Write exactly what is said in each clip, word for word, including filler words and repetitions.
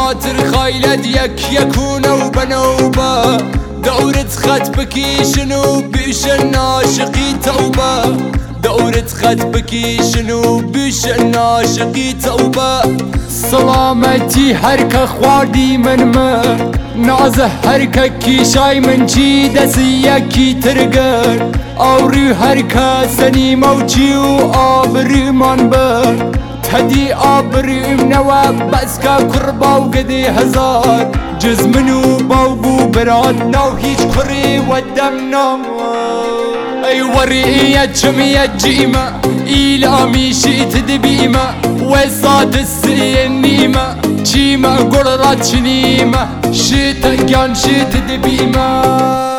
خاطر خايلد يك يكون وبنوبة دورة خط بكيشن وبيشن عاشقي توبة دورة خط بكيشن وبيشن عاشقي توبة سلامتي هركا خواردي من ما نازه هركا كيشاي من چي دسيكي ترگر اوري هركا سني موچي و آبري من بر تدي آبري منوا بسكا قربا وقدي هزار جز منو باوبو برادنا وهيج قري ودمنا اي ورئية جمية جيمة إيلامي شئت دبيمة وصاد السي النيمة جيمة قررات شنيمة شئت كان شئت دبيمة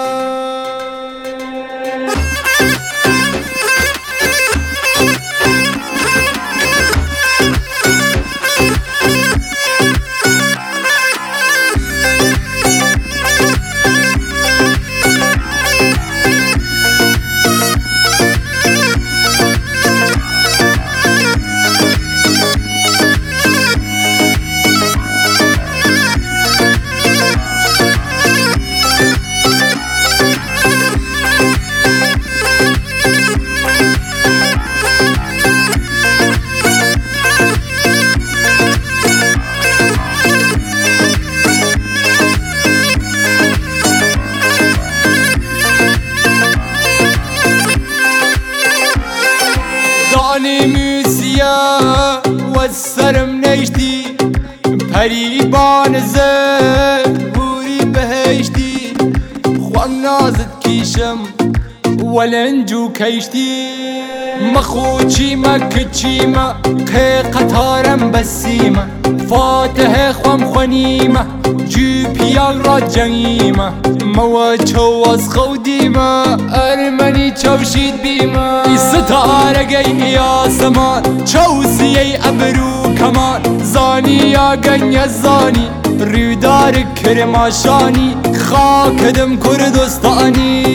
داني موسيا والسرم نيشتي بريبان زهوري بهشتي خوان نازد كيشم ولنجو كيشتي مخوشي ما كتشي ما قي قطارم بسيمة فاتح خوام خنيمة جو بيال را جنيمة موا چواز خوديمة ارمني چوشيد بيمة ستاره گيني يا زمان چوسي ابرو كمان زاني يا گني زاني رودار كرماشاني خاكدم كردستاني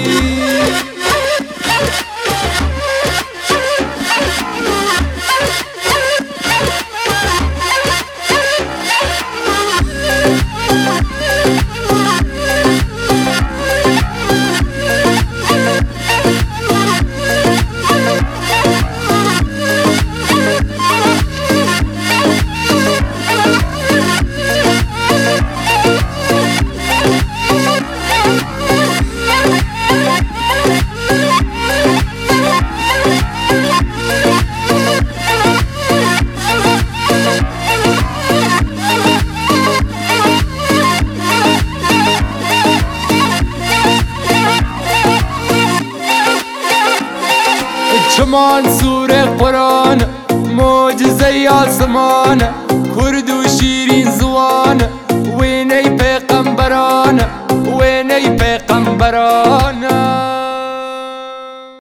شمان سوره قرآن معجزه آسمان کرد و شیرین زوان وینه پیغمبران وینه پیغمبران